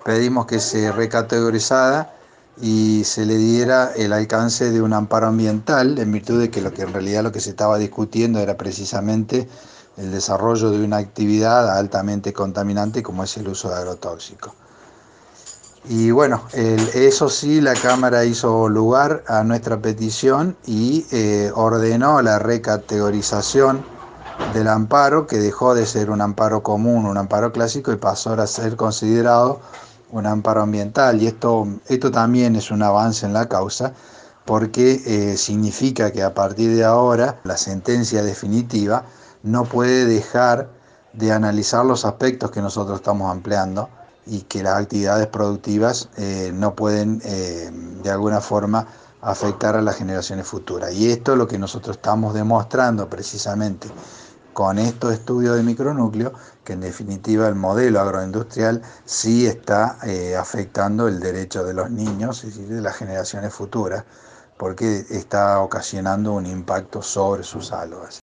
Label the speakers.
Speaker 1: pedimos que se recategorizara y se le diera el alcance de un amparo ambiental, en virtud de que lo que en realidad lo que se estaba discutiendo era precisamente el desarrollo de una actividad altamente contaminante como es el uso de agrotóxicos. Y bueno, eso sí, la Cámara hizo lugar a nuestra petición y ordenó la recategorización del amparo, que dejó de ser un amparo común, un amparo clásico, y pasó a ser considerado un amparo ambiental. Y esto también es un avance en la causa, porque significa que a partir de ahora la sentencia definitiva no puede dejar de analizar los aspectos que nosotros estamos ampliando, y que las actividades productivas no pueden de alguna forma afectar a las generaciones futuras. Y esto es lo que nosotros estamos demostrando precisamente con estos estudios de micronúcleo, que en definitiva el modelo agroindustrial sí está afectando el derecho de los niños, es decir, de las generaciones futuras, porque está ocasionando un impacto sobre sus algas.